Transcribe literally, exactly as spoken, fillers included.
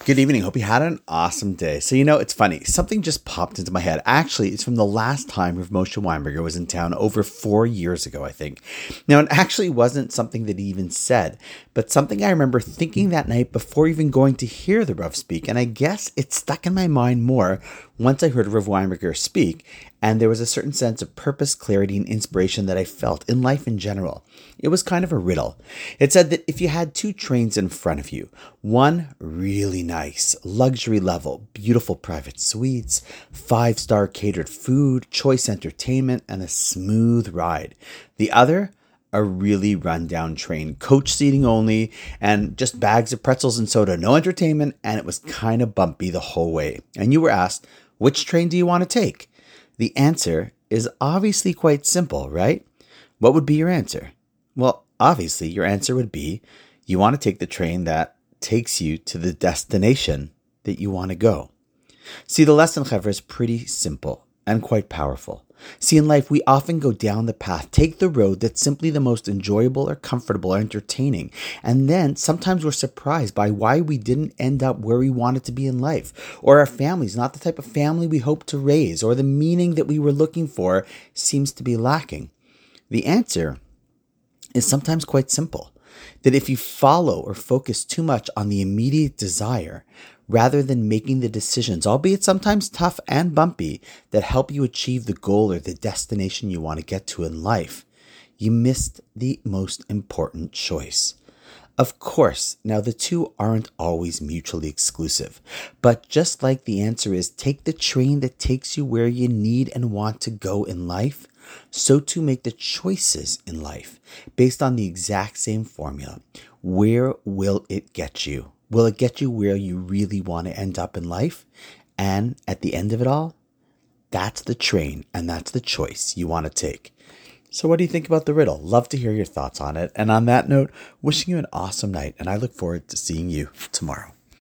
Good evening. Hope you had an awesome day. So, you know, it's funny. Something just popped into my head. Actually, it's from the last time Rav Moshe Weinberger was in town over four years ago, I think. Now, it actually wasn't something that he even said, but something I remember thinking that night before even going to hear the Rav speak. And I guess it stuck in my mind more once I heard Rav Weinberger speak. And there was a certain sense of purpose, clarity, and inspiration that I felt in life in general. It was kind of a riddle. It said that if you had two trains in front of you, one really nice, luxury level, beautiful private suites, five-star catered food, choice entertainment, and a smooth ride. The other, a really rundown train, coach seating only, and just bags of pretzels and soda, no entertainment, and it was kind of bumpy the whole way. And you were asked, which train do you want to take? The answer is obviously quite simple, right? What would be your answer? Well, obviously, your answer would be you want to take the train that takes you to the destination that you want to go. See, the lesson, Chevra, is pretty simple and quite powerful. See, in life, we often go down the path, take the road that's simply the most enjoyable or comfortable or entertaining. And then sometimes we're surprised by why we didn't end up where we wanted to be in life, or our family's not the type of family we hoped to raise, or the meaning that we were looking for seems to be lacking. The answer is sometimes quite simple, that if you follow or focus too much on the immediate desire, rather than making the decisions, albeit sometimes tough and bumpy, that help you achieve the goal or the destination you want to get to in life, you missed the most important choice. Of course, now the two aren't always mutually exclusive, but just like the answer is take the train that takes you where you need and want to go in life, so too make the choices in life based on the exact same formula. Where will it get you? Will it get you where you really want to end up in life? And at the end of it all, that's the train and that's the choice you want to take. So what do you think about the riddle? Love to hear your thoughts on it. And on that note, wishing you an awesome night, and I look forward to seeing you tomorrow.